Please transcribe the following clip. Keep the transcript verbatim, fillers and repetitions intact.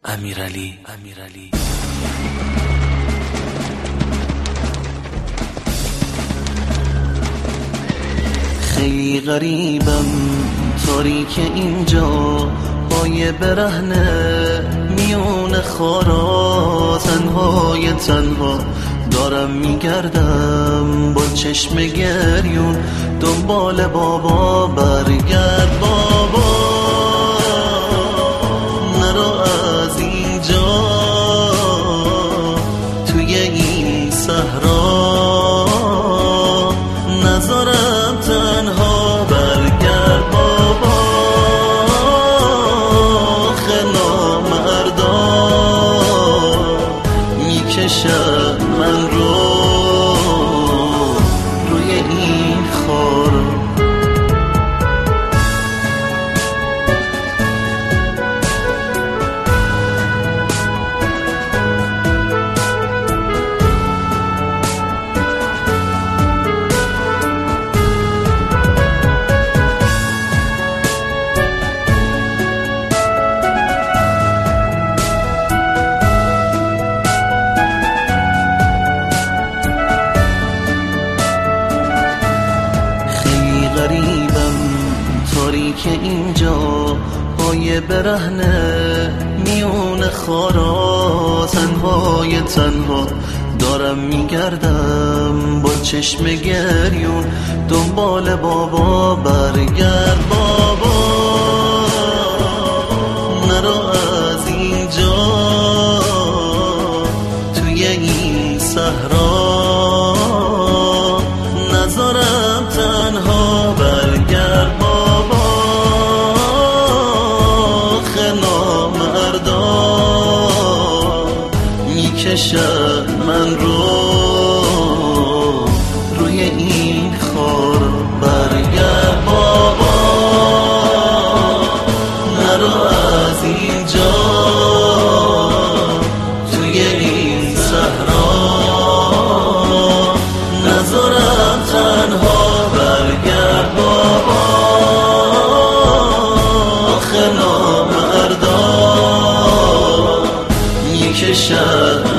امیرعلی امیرعلی خیلی غریبم، تاریک اینجا، پای برهنه میون خارا، تنهای تنها دارم میگردم با چشم گریون دنبال بابا. برگرد بابا، نرو از اینجا، توی این صحرا نذارم تنها. برگرد بابا، خنا مردا میکشد من رو روی این خارا. غریبم، تاریک اینجا، پای برهنه میون خارا، تنهای تنها دارم میگردم با چشم گریون دنبال بابا. برگرد بابا، نرو از اینجا، توی این صحرا نذارم تنها. برگرد بابا، خنا مردا میکشد من رو روی این خارا. برگرد بابا، نرو از اینجا، توی این صحرا نذارم تنها. برگرد بابا، خنا مردا میکشد